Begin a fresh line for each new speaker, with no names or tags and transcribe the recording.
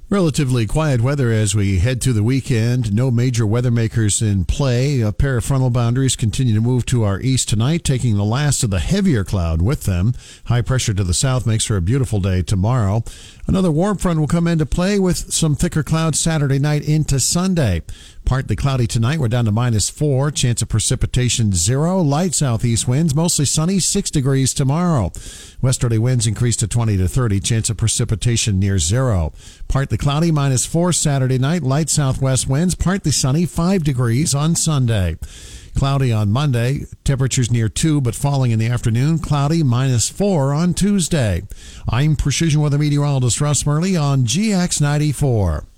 Relatively quiet weather as we head to the weekend. No major weather makers in play. A pair of frontal boundaries continue to move to our east tonight, taking the last of the heavier cloud with them. High pressure to the south makes for a beautiful day tomorrow. Another warm front will come into play with some thicker clouds Saturday night into Sunday. Partly cloudy tonight. We're down to -4. Chance of precipitation 0. Light southeast winds. Mostly sunny. 6 degrees tomorrow. Westerly winds increase to 20 to 30. Chance of precipitation near 0. Partly cloudy. -4 Saturday night. Light southwest winds. Partly sunny. 5 degrees on Sunday. Cloudy on Monday. Temperatures near 2 but falling in the afternoon. Cloudy. -4 on Tuesday. I'm Precision Weather Meteorologist Russ Murley on GX94.